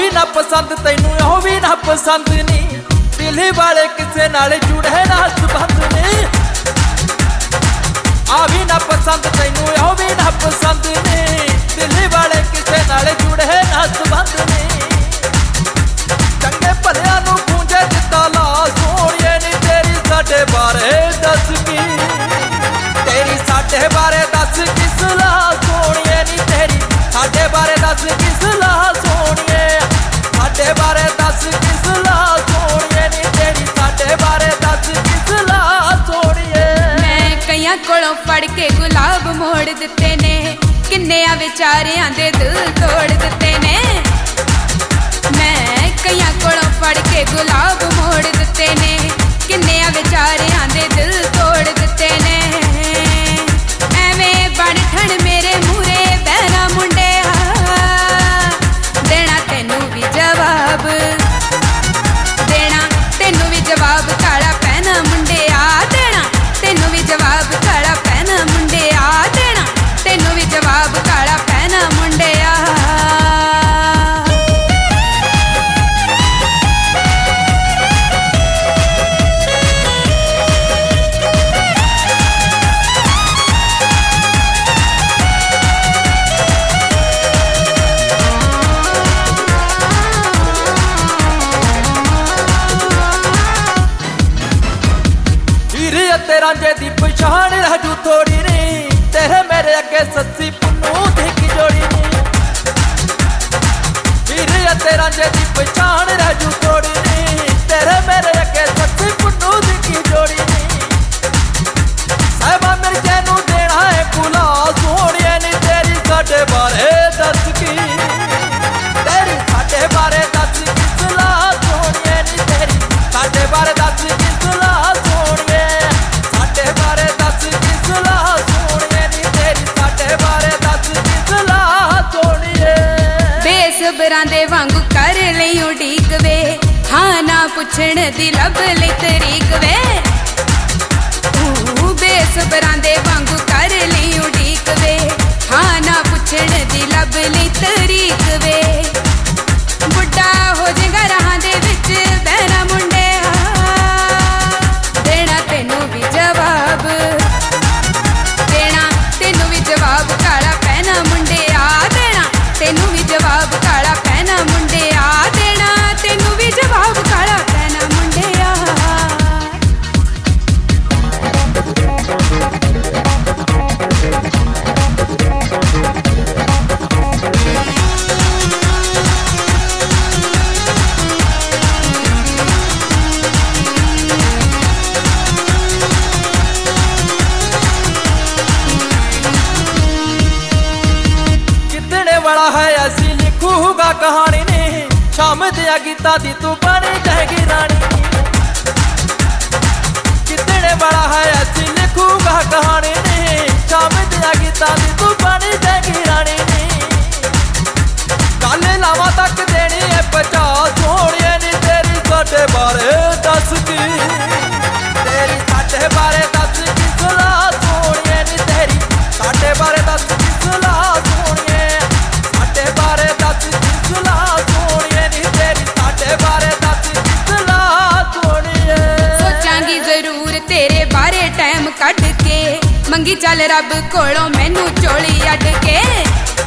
भी ना पसंद तैनू ओ भी ना पसंद नहीं, दिल वाले किसे नाल जुड़े ना संबंध नहीं। आ भी ना पसंद तैनू ओ भी ना पसंद नहीं, दिल वाले किसे नाल जुड़े ना संबंध नहीं। चंगे भलिया नू गूंजे जिद्दां ला सोहणिए नी तेरी साडे बारे दस की, तेरी साडे बारे दस की सलाह सोहणिए नी तेरी साडे बारे दस की सलाह सोहणिए, साडे बारे दस की सलाह सोहणिए नी तेरी साडे बारे दस की सलाह सोहणिए। मैं कईयां कोलों फड़ के गुलाब मोड़ दिते ने, किन्नियां विचारियां दे दिल तोड़ दिते ने। मैं कईयां कोलों फड़ के गुलाब मोड़ दिते ने, किन्नियां विचारियां दे दिल तोड़ दिते ने। एवें बन ठण मेरे मूरे बहना मुंडे, देना तेनू भी जवाब, देना तेनू भी जवाब काला पहना मुंडे आ, देना तेनू भी जवाब काला पहना मुंडे आ, देना तेनू भी जवाब काला पहना मुंडे आ। रांझे दी पछाण राजू थोड़ी नहीं, तेरे मेरे अगे सच्ची पुन्नू दी की जोड़ी नहीं। हीरे रांझे दी पछाण राजू थोड़ी नहीं, तेरे मेरे अगे सच्ची पुन्नू दी की जोड़ी नहीं। साहिबा मिर्जे नू देना है बुला सोहणिए नी तेरी साडे बारे दस की, तेरी साडे बारे दस की सलाह सोहणिए नी तेरी साडे बारे दस की सलाह सोहणिए, साडे बारे दस की सलाह सोहणिए नी तेरी साडे बारे दस की सलाह सोहणिए। बेसबरां दे वांगू कर लई उडीक वे, हाँ ना पुछण दी लब लई तरीक वे। बेसबरां दे वांगू कर लई उडीक वे, हाँ ना पुछण दी लब लई तरीक वे। बुढ़ा हो जाएगा राहां दे विच बहना मुंडे, देना तेनू भी जवाब, देना तेनू भी जवाब काला पहना मुंडे आ, देना तेनू भी जवाब काला पहना मुंडे आ, देना तेनू भी जवाब काला पहना मुंडे आ। वाला है ऐसी लिखूगा कहानी नहीं, शाम दिया गीता दी तू बनी जाएगी रानी। कितने बड़ा है ऐसी लिखूगा कहानी नहीं, शाम दिया गीता दी तू बनी जाएगी रानी। कल लावा तक देनी है 50 सोहणिए नी तेरी साडे बारे दस की, तेरी साडे बारे दस की सलाह सोहणिए नी तेरी साडे बारे दस की सलाह सोहणिए, साडे बारे दस की सलाह सोहणिए नी तेरी साडे बारे दस की सलाह सोहणिए। सोचांगी जरूर तेरे बारे टाइम कढ के, मंगी चल रब कोलों मैनू चोली अड के।